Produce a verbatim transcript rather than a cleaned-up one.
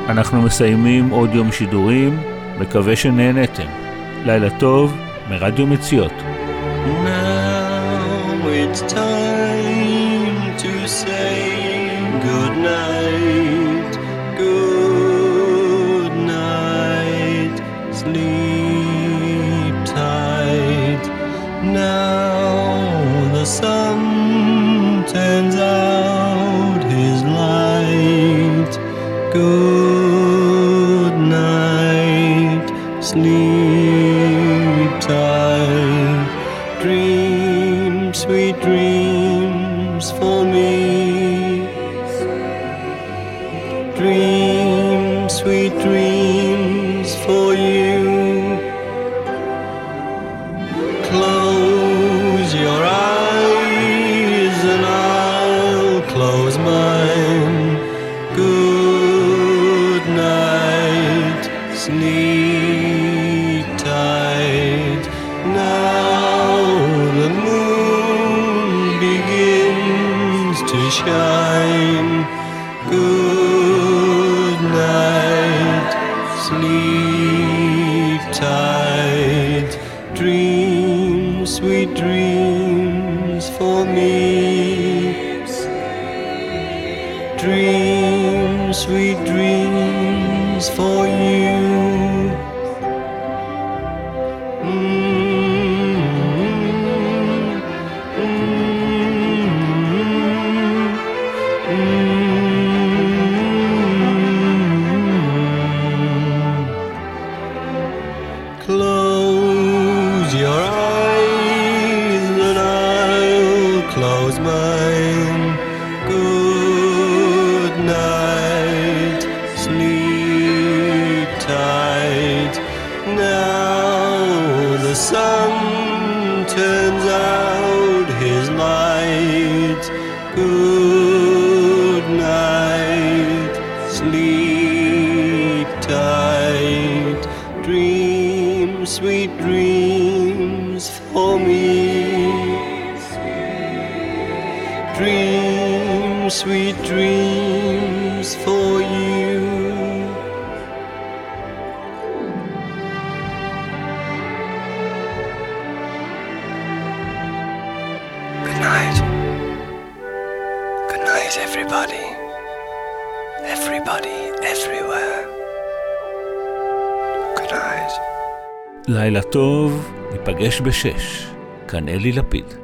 אנחנו מסיימים עוד יום שידורים, מקווה שנהנתם. לילה טוב מרדיו מציאות. Now it's time to say good night, good night, sleep tight. Now the sun turns out his light, good night, sleep tight. Dream sweet dreams for me, dream sweet dreams for you. Close your eyes and I'll close mine. Good night, sleep tight. Now the moon begins to shine. Good night, sleep tight. Dream sweet dreams for me. Dream sweet dreams for you. Close your eyes and I'll close mine. Good night, sleep tight. Now the sun turns out his light. Good night, sleep tight. Dream sweet dreams for me. Dream sweet dreams for you. Good night. Good night, everybody. Everybody, everywhere. Good night. לילה טוב, ניפגש בשש. כאן אלי לפיד.